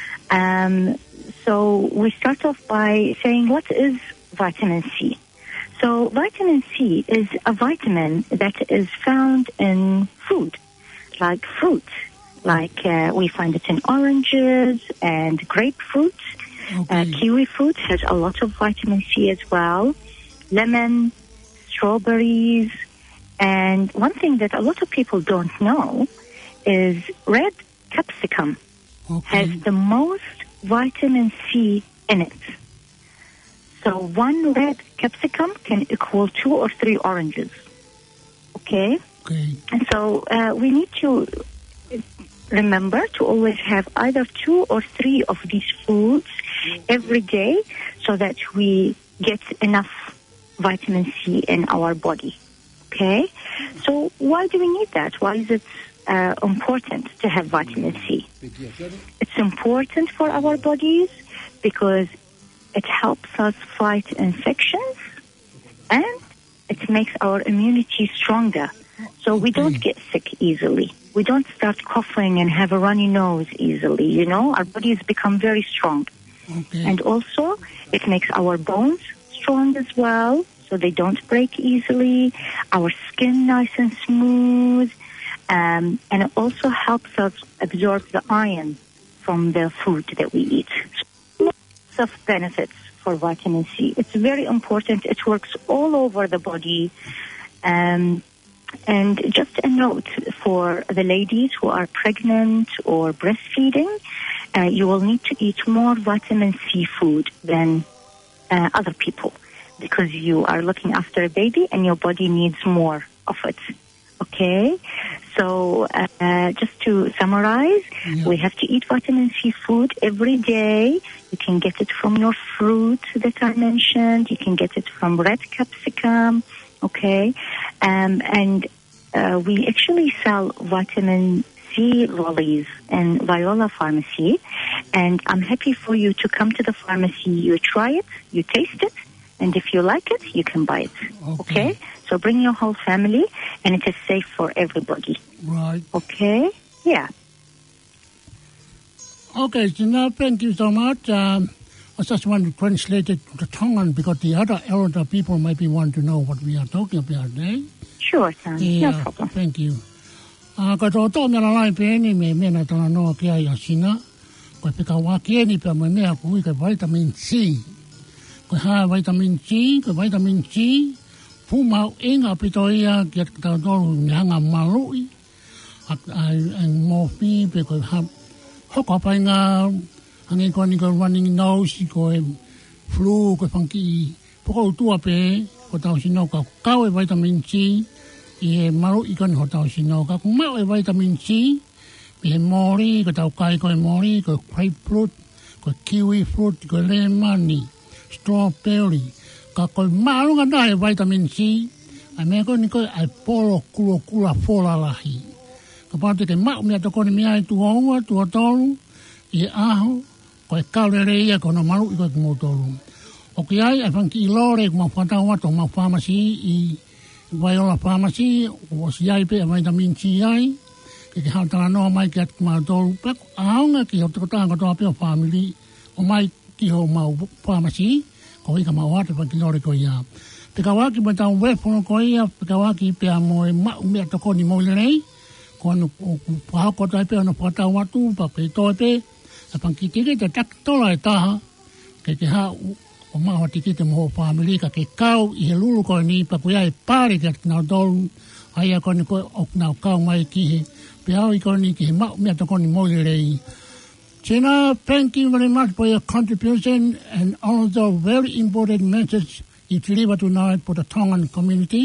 So we start off by saying, what is vitamin C? So vitamin C is a vitamin that is found in food, like fruit. Like we find it in oranges and grapefruit. Kiwi fruit has a lot of vitamin C as well. Lemon, strawberries. And one thing that a lot of people don't know is red capsicum has the most vitamin C in it. So one red capsicum can equal 2 or 3 oranges. Okay? And so we need to remember to always have either 2 or 3 of these foods every day so that we get enough vitamin C in our body. Okay? So why do we need that? Why is it important to have vitamin C? It's important for our bodies because it helps us fight infections and it makes our immunity stronger. So we don't get sick easily. We don't start coughing and have a runny nose easily, you know. Our bodies become very strong. And also, it makes our bones strong as well, so they don't break easily. Our skin nice and smooth. And it also helps us absorb the iron from the food that we eat. Lots of benefits for vitamin C. It's very important. It works all over the body. And just a note for the ladies who are pregnant or breastfeeding, you will need to eat more vitamin C food than other people because you are looking after a baby and your body needs more of it. Okay? So just to summarize, we have to eat vitamin C food every day. You can get it from your fruit that I mentioned. You can get it from red capsicum. Okay? And we actually sell vitamin C lollies in Viola Pharmacy. And I'm happy for you to come to the pharmacy. You try it, you taste it, and if you like it, you can buy it. Okay? So bring your whole family, and it is safe for everybody. Right. Okay? Yeah. Okay, Gina, thank you so much. I just want to translate it to Tongan because the other elder people might be want to know what we are talking about, eh? Sure, Sam. No problem. Thank you. Ko tō tō mea lai pēni me mena tana noa ki ai a sina. Ko pika wakieni pia me mea kui ka vitamin C. Ko haa vitamin C, ko vitamin C. Pumau inga pito ia ki at tau tōru nganga marui. Ang mofi pe ko haa hoko pai ngā hangi ko ni ko running nose, ko flu, ko whanki poko utua pe, ko tau sino ka kau e vitamin C. I he maru i koni ho tau sino ka kumau e vitamin C. I he mori, ko tau kai ko e mori, ko grapefruit, ko kiwi fruit, ko lemon, strawberry. Ka ko marunga na e vitamin C. Ai mea ko ni ko ai polo kula fola lahi. Ka pāte ke mau mea toko ni mea i tuaunga, tuatoru, i he aho, ko e kaurere ia ko na maru i ko e kumotoru. O ki ai, ai whanki i lore kuma whatau ato ma pharmacy i Viola Pharmacy, o si ai pe a vitamin C ai, ke hautara noa mai ki atu kuma toru, peko aonga ki ho tukotanga toa peo family, o mai ki ho mau pharmacy, ko ika mau ate whanki lore ko ia. Peka waki mai tau wepono ko ia, peka waki pe a moe mau mea toko ni moilerei, ko anu pahako tai pe anu whatau atu, pa pe toi pe, a whanki tike te takitola e taha, ke hau, o maho tiki te moho whaamilika ke kau i he lulu koe ni pa koe ai pāre ki ati nau tolu ai a kone koe o nau kau mai ki he pe au i kone ni ki he mau mea to kone moile rei. Tina, thank you very much for your contribution and also very important message you deliver tonight for the Tongan community.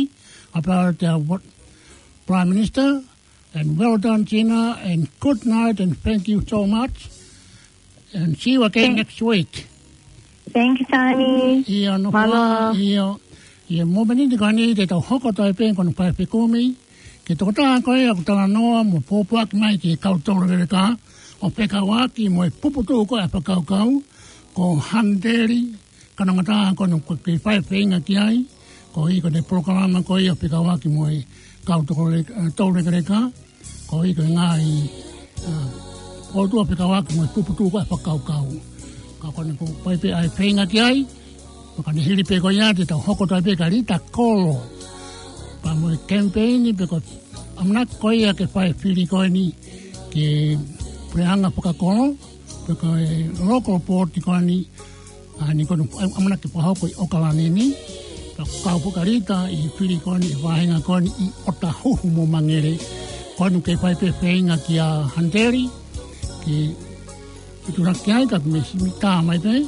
about what Prime Minister. And well done, Gina, and good night, and thank you so much. And see you again next week. Thank you, Tony. Ia no wha, ia mōmeni te kani te tau hoko tai pēn kono pai pekumi. Ke toko tā koe a kutala noa mo pōpuaki mai ki kautoro vere ka. O peka waki mo e puputu koe a pakaukau. Ko handeri, kanangata kono ke pai pēnga ki ai. Ko i ko te prokarama koe a peka waki mo e kautoro vere ka. Ko i ko ngai o tua peka waki mo e puputu koe a pakaukau. Ka kone ko pai pe ai pēnga ki ai. Ka ne hiri pe ko ia te tau hoko tai pe ka rita kolo. Pa mo e campaign pe ko amna ko ia ke pai whiri ko ni ke preanga pakakolo. Pe ko e local port ko ni ani ko amna ke pa hoko i okalani ni. Pa ka po ka rita i whiri ko ni vahenga ko ni i ota huhu mo mangere. Ko nu ke pai pe pēnga ki a Handeri ki tu nak ai ka me simita mai pe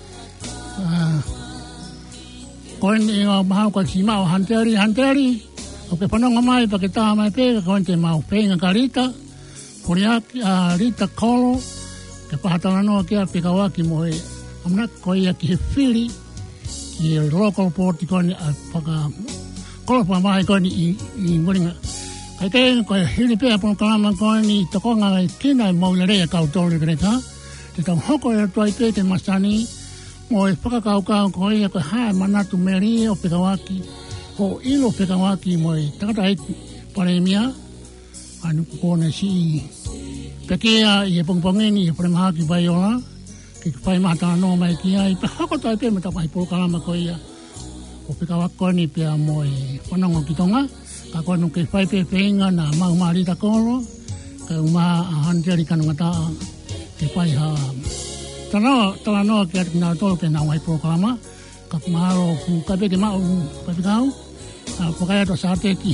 kon e ma ko si ma Handeri o ke panonga mai pa ke ta mai pe ko te mau pe nga karita poria rita kolo ke pa ta no ke pe ka wa ki mo e amna ko ia ki fili ki local port ko ni pa ka ko pa mai ko ni i moringa ai te ko hili pe pa ka ma ko ni to ko nga kina mo le re ka to le ka te tau hoko e toi pe te masani mo e whakakaukau ko ia ko hae manatu meri o pekawaki o ilo pekawaki mo e takata e paremia anu kone si pekea i e pongpongeni i premahaki vaiola ki whai mata no mai ki ai pe hoko toi pe me tapai polokalama ko ia o pekawaki ko ni pia mo e whanongo ki tonga ka kono ke whai pe peinga na mau marita kolo ka uma a Handeri kanungataa ke pai ha tala no ke na to ke na wai programa ka maro ku ka be ke ma pa pigau a po ka to sate ki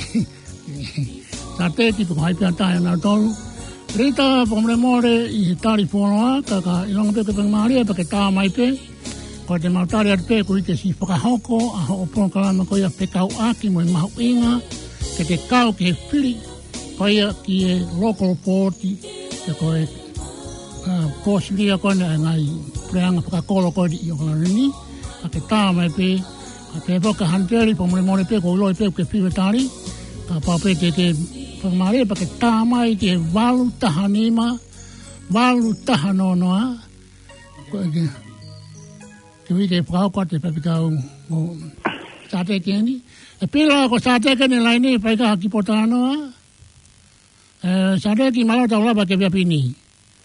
po hai pata na to rita po me more i tari fono ka i long pe ke mari pa ke ta mai pe ko te ma tari pe ku te si po ka hoko a o programa ko ya pe kau aki mo ma inga ke te kau ke fili ko ya ki local port ke ko kōsiria kone ngai preanga whakakolo kodi i okalani a ke tā mai pe a te whaka Handeri pa more pe ko uloi pe ke whiwetari ka pāpe te whakamare pa ke tā mai te walu taha nima walu taha nonoa ke hui te whakauka te papikau o sate keni e pila ko sate keni laini pai ka haki potanoa sate ki malo tau lapa ke viapini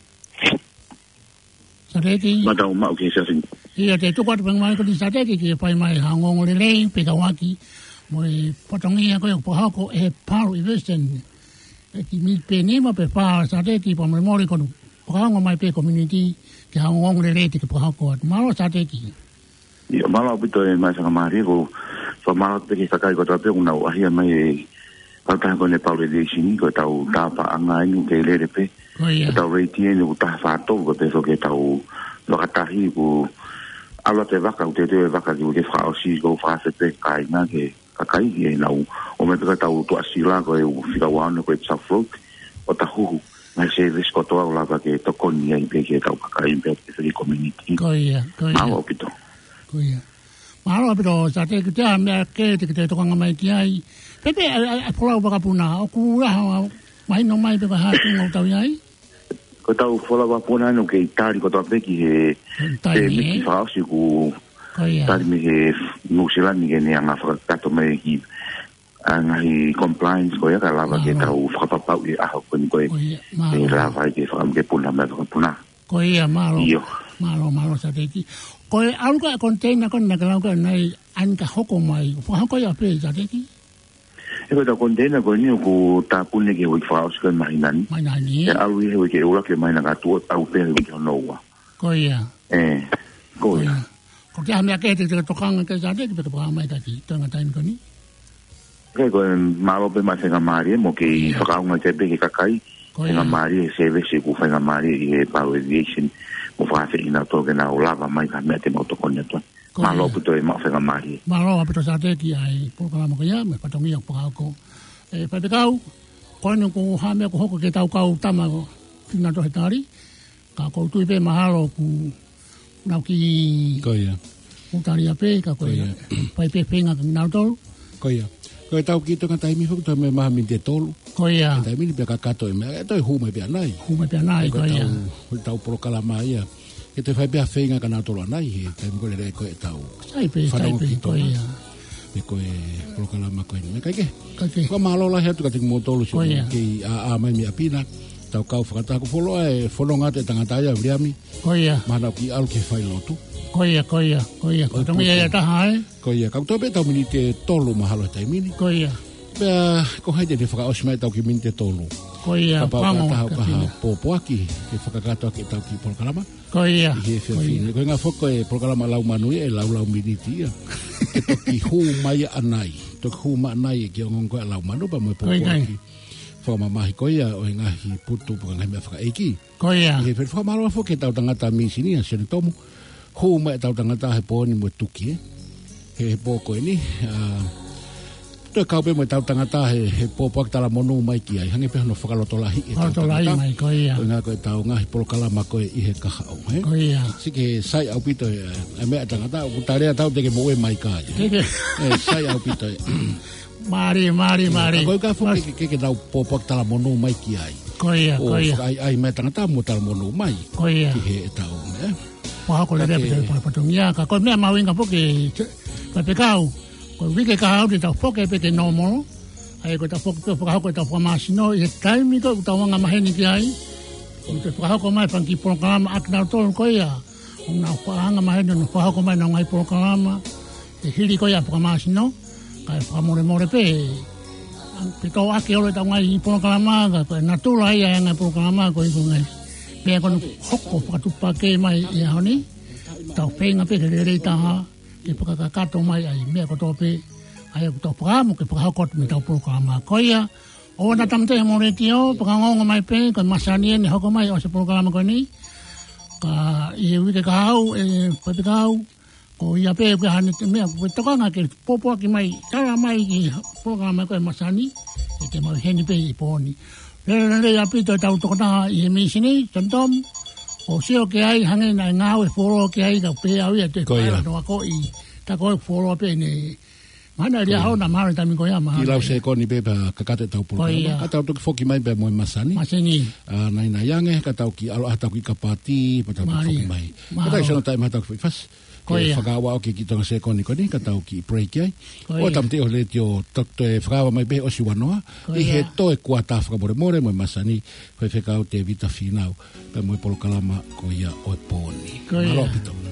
Sareki. Matau mau ke sasing. Ia te tukat pengmai ko di sareki ki pai mai hangong le lei pe kawaki. Mo e potongi ko po hako e paru investment. E ki mi pe ni ma pe pa sareki po mo mori ko po hangong mai pe community ki hangong le lei te po hako. Malo sareki. Ia malo pito e mai sa mari ko so malo te ki sakai ko tape una ahia mai pata ko ne paru de sini ko tau tapa anga ni ke le pe. Tau reitie ni utaha whātou ko te whoke tau wakatahi ko ala te waka o te waka ki o te whaosi ko whaafete kai ngā ke kakai ki e nau o me peka tau tua sila ko e whika wana ko e Southroad o ta huhu mai se riskotoa o lava ke tokoni ai pe ke tau kakai pe ke whaki community Māua pito Māua pito sa te kutea mea ke te tokanga mai ki ai pepe a polau wakapuna o kuraha mai no mai pepa hātu ngau tau iai ko tau whalawa pōna no ke tāri ko tau peki he miki whaosi ku tāri me he Nusilani ke ne anga whakakato mai ki ngahi compliance ko ia ka lava ke tau whakapapau i aho koni koe e lava i ke whakam ke puna mai whakapuna ko ia malo sa teki ko e aluka container kona ka lauka nai anka hoko mai whahako ia pe sa teki e ko ta condena ko ni ko ta pune ke wi faos ko mai nani e alu he ke ora ke mai na ka tu au pe ke no wa ko ia ko ke ha me ke te tokanga ke sa te ke pa mai ta ki tanga time ko ni ko malo pe ma se ga mari mo ke fa nga te pe ke kakai nga mari se ve se ku fa nga mari e pa aviation mo fa se ina to ke na ola mai ka me te mo to ko Malo pito e mawhenga mahi. Malo pito sa te ki ai polokalama ko ia, me patongi au pakako. Paipekau, koinu ko hamea ko hoko ke tau kau tama ko tina tohe tari. Ka kou tui pe mahalo ku nau ki... Koia. Utari ape, ka koia. Paipe penga ka nau tolu. Koia. Koe tau ki toka taimi fuku toi me maha min te tolu. Koia. Taimi ni pia kakato e mea. E toi hume pia nai. Hume pia nai, koia. Koe tau polokalama ia. E toi whai pia whenga ka nau tolu anai. He taimi koe re koe tau. Saipe, koia. Me koe polokalama koe ni. Me kaike. Kaike. Koe mahalo lahi atu ka tingu mo tolu. Koia. Kei a mai mi apina. Tau kau whakatako wholoa e wholonga te tangata ia vriami. Koia. Mahana ki alu ke whai lotu. Koia. Ko tongi ia taha e. Koia. Kau tope tau mini te tolu mahalo e taimini. Koia. Pea, ko haide te whakaosmai tau ki mini te tolu. Koia. Pango. Ka kaha pōpoaki ke whakakato ki tau ki polokalama. Koia. He whiawhine. Koe ngā whoko e polokalama lau manui e lau miniti ia. Ke toki hū mai anai. Toki hū mai anai e ki ongongo e lau manu pa mo pōpoaki. Whamamahi koia o ngahi putu puka ngai mea whakaeiki. Koia. He whamarawa whoke tau tangata misini a sene tomu. Hou mai tau tangata he pōni mo tuki e. He pō koe ni. Toi kaupe mo tau tangata he pō puak tala monu mai ki ai. Hange peha no whakaloto lahi e tau tangata. Mai koia. Koe ngā koe tau ngahi polokalama koe i he kaha au. Koia. Sike sai au pito e mea tangata. Utarea tau teke mo e mai kai. Sai au pito e. Mari. Koe ka whuke ke tau pōpuak tala monu mai ki ai. Koia. Ai mea tangata mo tala monu mai. Koia. Ki he e tau. Wahako le repe patungia. Ka koe mea mawinga poke paipekau. Koe wike ka hau te tau poke peke no mono. Ai koe tau poke whakahoko e tau whamasino. I he taimi koe utau wanga maheni ki ai. Koe te whakahoko mai panki polokalama akinau tolu koia. Unau whakahanga maheni no whakahoko mai na ngai polokalama. E hiri koia whakamasino. Kai whakamore pe. Pito ake ole tau ngai polokalama. Koe natula ia ngai polokalama koe ko ngai. Pea kono hoko whakatupa ke mai i ahoni. Tau whenga pe ke rei taha. Ke whakakato mai ai mea koto pe. Ai aku tau whakamu ke whakahokot me tau polokalama koia. O na tamte mo re tio. Whakangonga mai pe. Koe masani e ne hoko mai o se polokalama koe ni. Ka i e wike ka hau e pepe ka hau. Ko ia pe ke hane te mea. Koe tokanga ke popoa ki mai. Tara mai ki polokalama koe masani. E te mau heni pe i pōni. Rere apito tau tokotaha i he misini, tantom, o seo ke ai hange na ngāo e whoro ke ai ka pe au ia te whaera no ako i ta koe whoro pe ne mana ria hau na mahara tami koe a mahara. Ki lau se koni pe pa kakate tau polokalama. Ka tau toki whoki mai pe moe masani. Masini. Nai na yange, ka tau ki alo tau ki kapati, pa tau ki whoki mai. Ka tau sono tai maha tau ki whas. Whakawa o ki tonga se koni koni, ka tau ki break ai. O tamte o le tio tokto e whakawa mai pe o si wanoa. I he toe kua ta whakamore more moe masani. Koe whekau te vita whinau. Pe moe polokalama ko ia o e pōni. Malo pito.